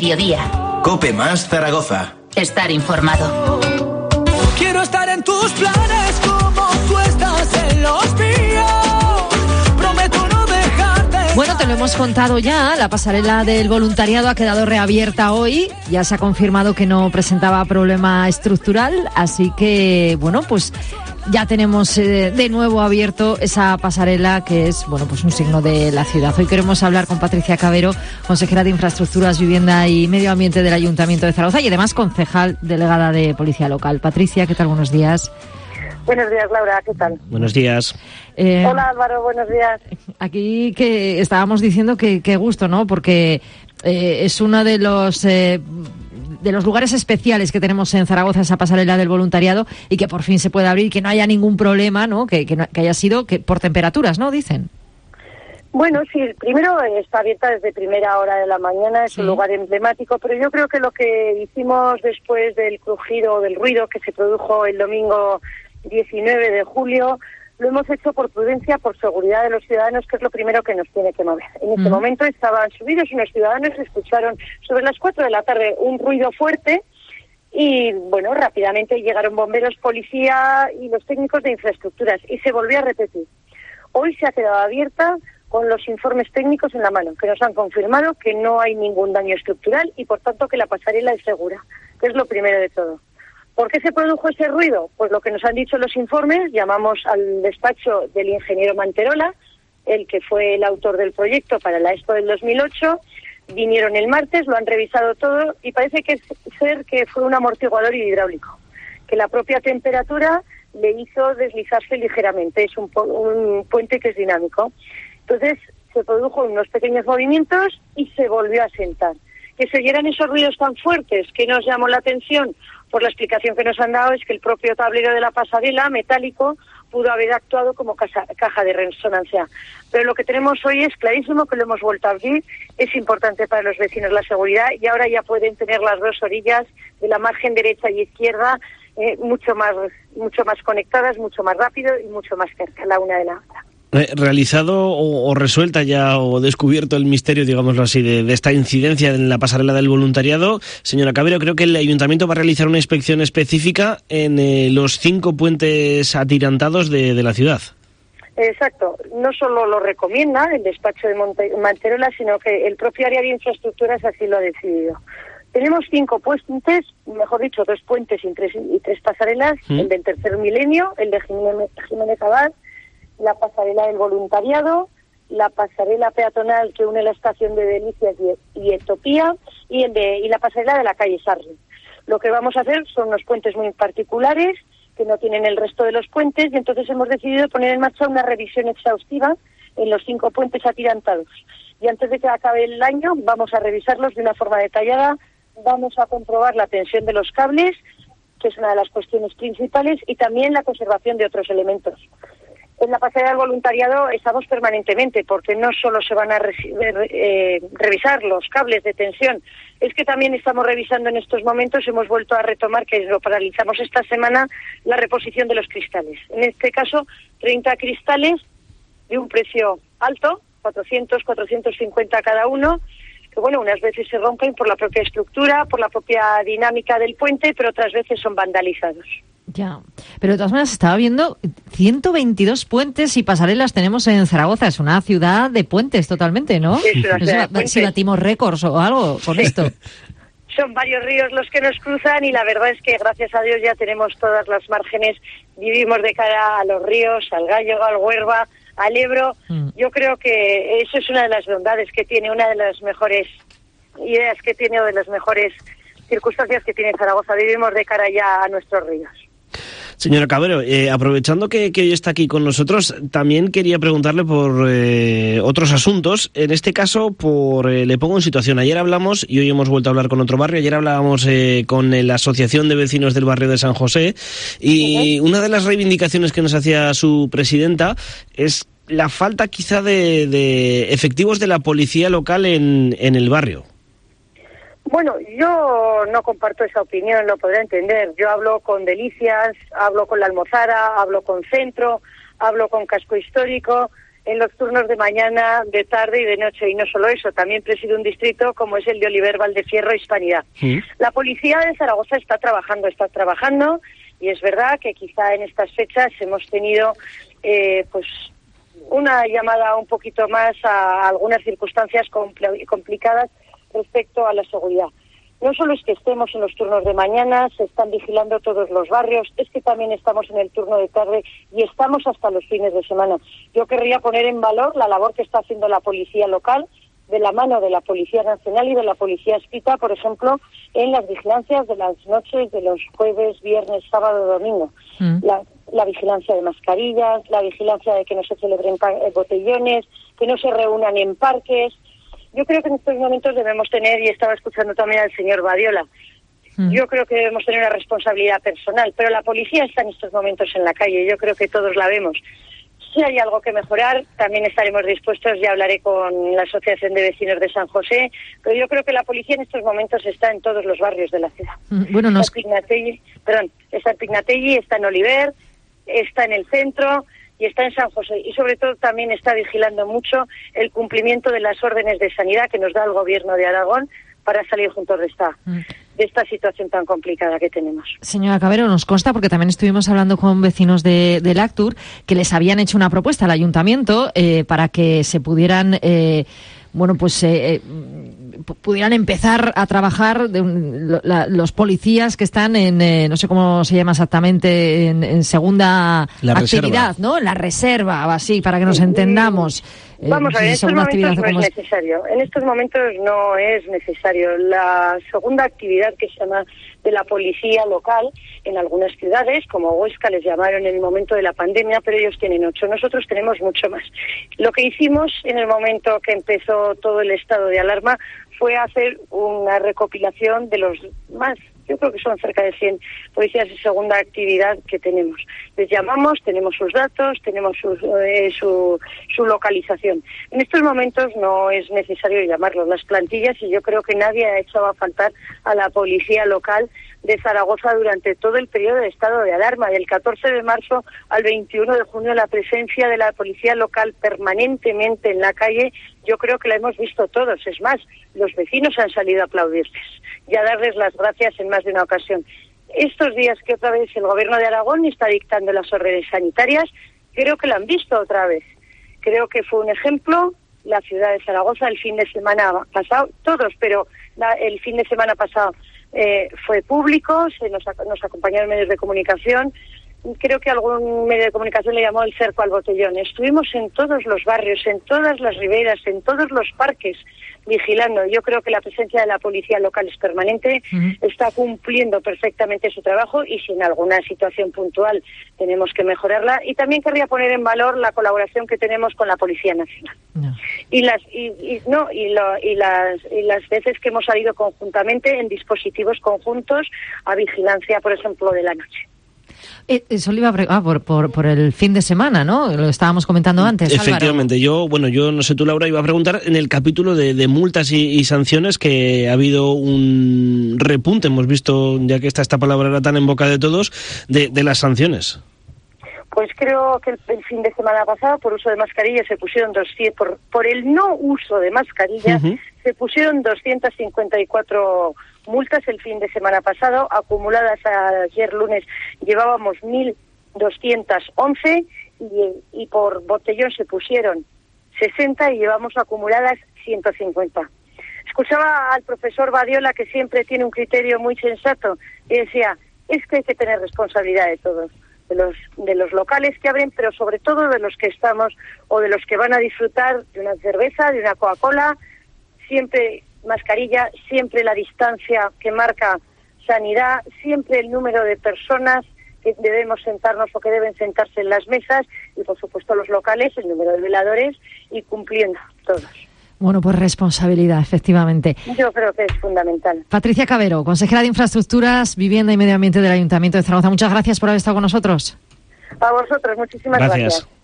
mediodía. COPE más Zaragoza. Estar informado. Quiero estar en tus planes como tú estás en los míos. Prometo no dejarte. Bueno, te lo hemos contado ya, la pasarela del voluntariado ha quedado reabierta hoy, ya se ha confirmado que no presentaba problema estructural, así que, bueno, pues ya tenemos de nuevo abierto esa pasarela que es, bueno, pues un signo de la ciudad. Hoy queremos hablar con Patricia Cabero, consejera de Infraestructuras, Vivienda y Medio Ambiente del Ayuntamiento de Zaragoza y además concejal delegada de Policía Local. Patricia, ¿qué tal? Buenos días. Buenos días, Laura, ¿qué tal? Buenos días. Hola, Álvaro, buenos días. Aquí que estábamos diciendo que gusto, ¿no? Porque es uno de los lugares especiales que tenemos en Zaragoza, esa pasarela del voluntariado, y que por fin se pueda abrir, que no haya ningún problema, ¿no? Que haya sido por temperaturas, ¿no? Dicen. Bueno, sí, primero está abierta desde primera hora de la mañana, es un lugar emblemático, pero yo creo que lo que hicimos después del crujido, del ruido que se produjo el domingo 19 de julio, lo hemos hecho por prudencia, por seguridad de los ciudadanos, que es lo primero que nos tiene que mover. En este momento estaban subidos unos ciudadanos, escucharon sobre las 4 de la tarde un ruido fuerte y, bueno, rápidamente llegaron bomberos, policía y los técnicos de infraestructuras y se volvió a repetir. Hoy se ha quedado abierta con los informes técnicos en la mano, que nos han confirmado que no hay ningún daño estructural y, por tanto, que la pasarela es segura, que es lo primero de todo. ¿Por qué se produjo ese ruido? Pues lo que nos han dicho los informes, llamamos al despacho del ingeniero Manterola, el que fue el autor del proyecto para la Expo del 2008, vinieron el martes, lo han revisado todo y parece que fue un amortiguador hidráulico, que la propia temperatura le hizo deslizarse ligeramente, es un puente que es dinámico. Entonces se produjo unos pequeños movimientos y se volvió a sentar. Que se oyeran esos ruidos tan fuertes que nos llamó la atención, por la explicación que nos han dado, es que el propio tablero de la pasarela, metálico, pudo haber actuado como caja de resonancia. Pero lo que tenemos hoy es clarísimo, que lo hemos vuelto a abrir, es importante para los vecinos la seguridad y ahora ya pueden tener las dos orillas de la margen derecha y izquierda mucho más conectadas, mucho más rápido y mucho más cerca la una de la otra. Realizado o resuelta ya o descubierto el misterio, digámoslo así, de esta incidencia en la pasarela del voluntariado, señora Cabero, creo que el Ayuntamiento va a realizar una inspección específica en los 5 puentes atirantados de la ciudad. Exacto. No solo lo recomienda el despacho de Manterola, sino que el propio área de infraestructuras así lo ha decidido. Tenemos 5 puentes, mejor dicho, 2 puentes y 3 pasarelas, el del tercer milenio, el de Jiménez Abad, la pasarela del voluntariado, la pasarela peatonal que une la estación de Delicias y Etopía y la pasarela de la calle Sarri. Lo que vamos a hacer son unos puentes muy particulares que no tienen el resto de los puentes y entonces hemos decidido poner en marcha una revisión exhaustiva en los 5 puentes atirantados. Y antes de que acabe el año vamos a revisarlos de una forma detallada, vamos a comprobar la tensión de los cables, que es una de las cuestiones principales, y también la conservación de otros elementos. En la pasarela del voluntariado estamos permanentemente, porque no solo se van a revisar los cables de tensión, es que también estamos revisando en estos momentos, hemos vuelto a retomar, que lo paralizamos esta semana, la reposición de los cristales. En este caso, 30 cristales de un precio alto, 400, 450 cada uno, que bueno, unas veces se rompen por la propia estructura, por la propia dinámica del puente, pero otras veces son vandalizados. Ya, pero de todas maneras estaba viendo 122 puentes y pasarelas tenemos en Zaragoza. Es una ciudad de puentes totalmente, ¿no? Es una ciudad de puentes. Si batimos récords o algo con esto. Son varios ríos los que nos cruzan y la verdad es que gracias a Dios ya tenemos todas las márgenes. Vivimos de cara a los ríos, al Gállego, al Huerva, al Ebro. Yo creo que eso es una de las bondades que tiene, una de las mejores ideas que tiene o de las mejores circunstancias que tiene Zaragoza. Vivimos de cara ya a nuestros ríos. Señora Cabero, aprovechando que hoy está aquí con nosotros, también quería preguntarle por otros asuntos. En este caso, le pongo en situación. Ayer hablamos, y hoy hemos vuelto a hablar con otro barrio, ayer hablábamos con la Asociación de Vecinos del Barrio de San José, y una de las reivindicaciones que nos hacía su presidenta es la falta quizá de efectivos de la policía local en el barrio. Bueno, yo no comparto esa opinión, lo podrá entender. Yo hablo con Delicias, hablo con La Almozara, hablo con Centro, hablo con Casco Histórico en los turnos de mañana, de tarde y de noche. Y no solo eso, también presido un distrito como es el de Oliver, Valdefierro y Hispanidad. La policía de Zaragoza está trabajando, y es verdad que quizá en estas fechas hemos tenido pues una llamada un poquito más a algunas circunstancias complicadas respecto a la seguridad. No solo es que estemos en los turnos de mañana, se están vigilando todos los barrios, es que también estamos en el turno de tarde y estamos hasta los fines de semana. Yo querría poner en valor la labor que está haciendo la policía local, de la mano de la Policía Nacional y de la Policía Espita, por ejemplo, en las vigilancias de las noches de los jueves, viernes, sábado, domingo. La vigilancia de mascarillas, la vigilancia de que no se celebren botellones, que no se reúnan en parques. Yo creo que en estos momentos debemos tener, y estaba escuchando también al señor Badiola, yo creo que debemos tener una responsabilidad personal, pero la policía está en estos momentos en la calle, yo creo que todos la vemos. Si hay algo que mejorar, también estaremos dispuestos, ya hablaré con la Asociación de Vecinos de San José, pero yo creo que la policía en estos momentos está en todos los barrios de la ciudad. Bueno, está en Pignatelli, está en Oliver, está en el centro y está en San José. Y sobre todo también está vigilando mucho el cumplimiento de las órdenes de sanidad que nos da el Gobierno de Aragón para salir juntos de esta situación tan complicada que tenemos. Señora Cabero, nos consta, porque también estuvimos hablando con vecinos de Lactur, que les habían hecho una propuesta al ayuntamiento para que se pudieran, pudieran empezar a trabajar los policías que están en, no sé cómo se llama exactamente, en segunda actividad, ¿no? La reserva, así, para que nos entendamos. Vamos a ver, en estos momentos no es necesario. En estos momentos no es necesario. La segunda actividad que se llama de la policía local, en algunas ciudades, como Huesca, les llamaron en el momento de la pandemia, pero ellos tienen 8. Nosotros tenemos mucho más. Lo que hicimos en el momento que empezó todo el estado de alarma fue hacer una recopilación de los más, yo creo que son cerca de 100 policías de segunda actividad que tenemos. Les llamamos, tenemos sus datos, tenemos su localización. En estos momentos no es necesario llamarlos las plantillas y yo creo que nadie ha hecho a faltar a la policía local de Zaragoza durante todo el periodo de estado de alarma. Del 14 de marzo al 21 de junio la presencia de la policía local permanentemente en la calle, yo creo que la hemos visto todos. Es más, los vecinos han salido a aplaudirles y a darles las gracias en más de una ocasión. Estos días que otra vez el Gobierno de Aragón está dictando las órdenes sanitarias, creo que la han visto otra vez. Creo que fue un ejemplo la ciudad de Zaragoza el fin de semana pasado, todos, pero el fin de semana pasado fue público, nos acompañaron medios de comunicación. Creo que algún medio de comunicación le llamó el cerco al botellón. Estuvimos en todos los barrios, en todas las riberas, en todos los parques, vigilando. Yo creo que la presencia de la policía local es permanente, está cumpliendo perfectamente su trabajo y si en alguna situación puntual tenemos que mejorarla. Y también querría poner en valor la colaboración que tenemos con la Policía Nacional. Y las veces que hemos salido conjuntamente en dispositivos conjuntos a vigilancia, por ejemplo, de la noche. Eso le iba a por el fin de semana, ¿no? Lo estábamos comentando antes, Efectivamente. Álvaro. Yo no sé tú, Laura, iba a preguntar en el capítulo de multas y sanciones que ha habido un repunte, hemos visto, ya que esta palabra era tan en boca de todos, de las sanciones. Pues creo que el fin de semana pasado, por uso de mascarillas, se pusieron 200, por el no uso de mascarillas, se pusieron 254 multas el fin de semana pasado, acumuladas ayer lunes llevábamos 1.211 y por botellón se pusieron 60 y llevamos acumuladas 150. Escuchaba al profesor Badiola, que siempre tiene un criterio muy sensato, y decía, es que hay que tener responsabilidad de todos, de los locales que abren, pero sobre todo de los que estamos o de los que van a disfrutar de una cerveza, de una Coca-Cola, siempre mascarilla, siempre la distancia que marca sanidad, siempre el número de personas que debemos sentarnos o que deben sentarse en las mesas y, por supuesto, los locales, el número de veladores y cumpliendo todos. Bueno, pues responsabilidad, efectivamente. Yo creo que es fundamental. Patricia Cabero, consejera de Infraestructuras, Vivienda y Medio Ambiente del Ayuntamiento de Zaragoza. Muchas gracias por haber estado con nosotros. A vosotros, muchísimas gracias.